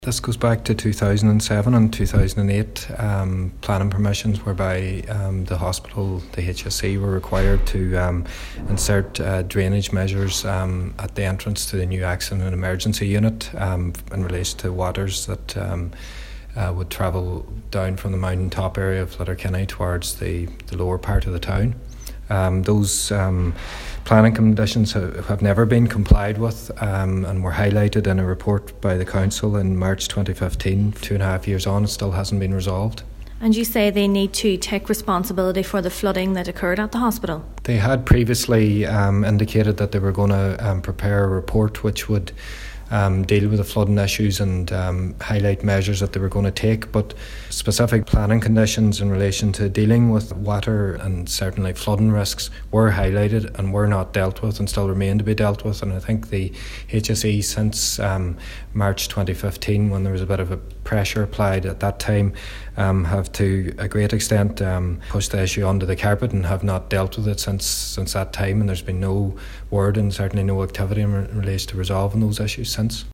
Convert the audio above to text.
This goes back to 2007 and 2008 planning permissions whereby the hospital, the HSE, were required to insert drainage measures at the entrance to the new accident and emergency unit in relation to waters that would travel down from the mountain top area of Letterkenny towards the lower part of the town. Those planning conditions have never been complied with and were highlighted in a report by the Council in March 2015. 2.5 years on, it still hasn't been resolved. And you say they need to take responsibility for the flooding that occurred at the hospital? They had previously indicated that they were going to prepare a report which would deal with the flooding issues and highlight measures that they were going to take, but specific planning conditions in relation to dealing with water and certainly flooding risks were highlighted and were not dealt with and still remain to be dealt with. And I think the HSE since March 2015, when there was a bit of a pressure applied at that time, have to a great extent pushed the issue onto the carpet and have not dealt with it since that time, and there's been no word and certainly no activity in relation to resolving those issues since.